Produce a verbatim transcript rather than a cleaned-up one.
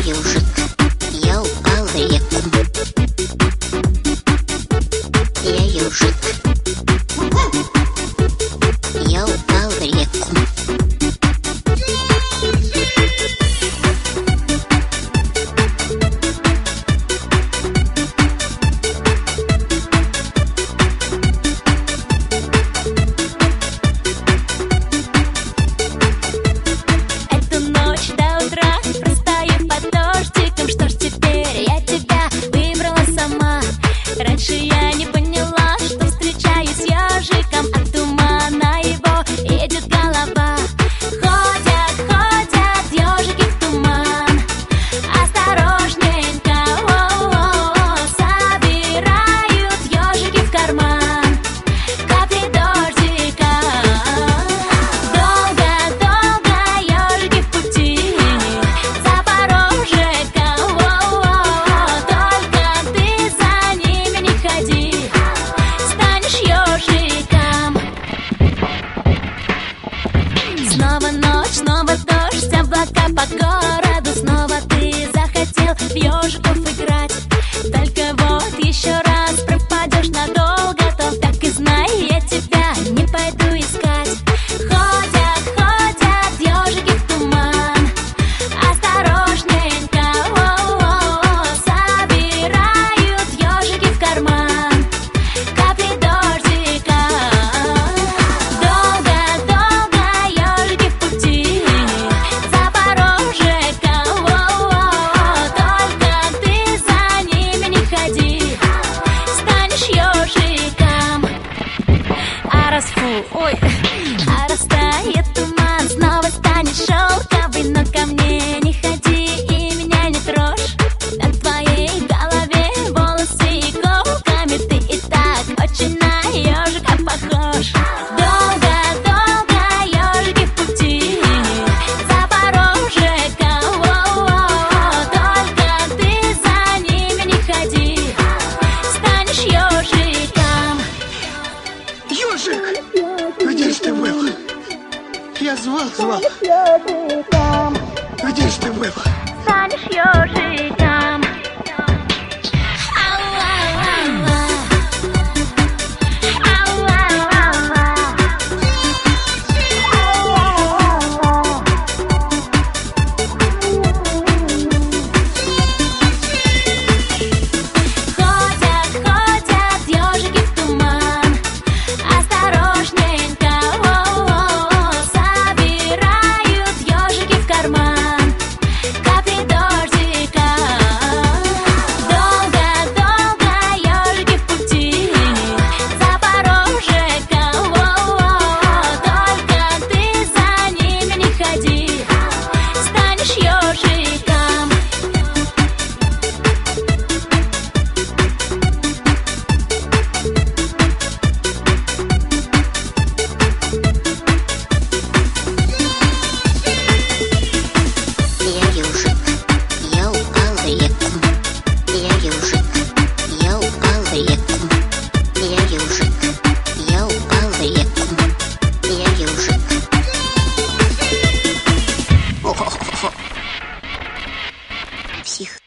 ежик, я упал в реку. Я ежик, я упал в реку. Раньше я не поняла, что встречаюсь с ежиком, от тумана его едет голова. Ходят, ходят ежики в туман, осторожненько, о-о-о, собирают ежики в карман капли дождика. Долго-долго ежики в пути, Запорожека, о-о-о, только ты за ними не ходи, станешь ежиком. Снова ночь, снова дождь, облака по городу. Снова ты захотел в ежиков играть. Только вот еще раз пропадешь надолго, то так и знай, я тебя не пойду искать. Ходят, ходят ежики в туман, осторожненько, о-о-о, собирают ежики в карман капли дождика. Долго-долго ежики в пути, Запорожека, о-о-о, только ты за ними не ходи, станешь ежиком. А раз фу, ой, а растает туман, снова станет шелковый, но ко мне не ходи и меня не трожь. На твоей голове волосы иголками, ты и так очень на ежика похож. Долго-долго ежики в пути, Запорожека, о-о-о, только ты за ними не ходи, станешь ежиком. Ёжик, где ж ты был? Я звал, звал. Где ж ты был? Станешь ежиком. Ходят, ходят ежики в туман, осторожненько, о-о-о, собирают ежики в карман капли дождика. Долго-долго ежики в пути, Запорожека, о-о-о, только ты за ними не ходи, станешь ежиком. Я ежик, я упал в реку. Я ежик, я упал в реку. Я ежик, я упал в реку. Я ежик. Псих.